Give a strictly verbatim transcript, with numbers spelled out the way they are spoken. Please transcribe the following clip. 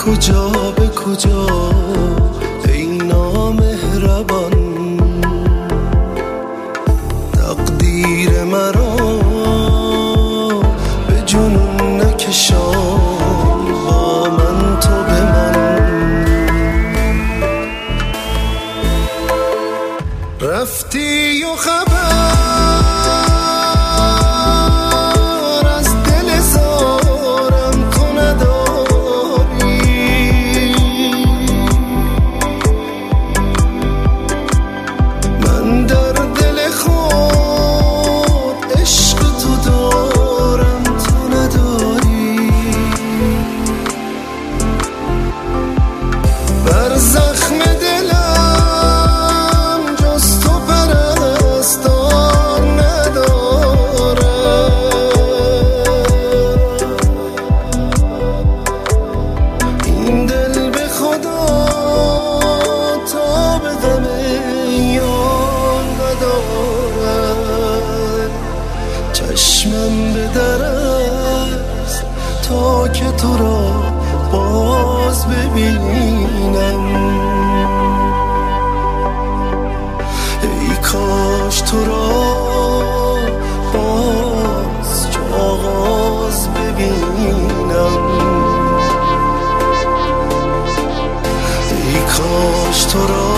کجا به کجا ای نامهربان، تقدیر مرا به جنون نکشان، با من تو به من. رفتی و خبر چشمم به در است تا که تو را باز ببینم. ای کاش تو را باز چو آغاز ببینم. ای کاش تو را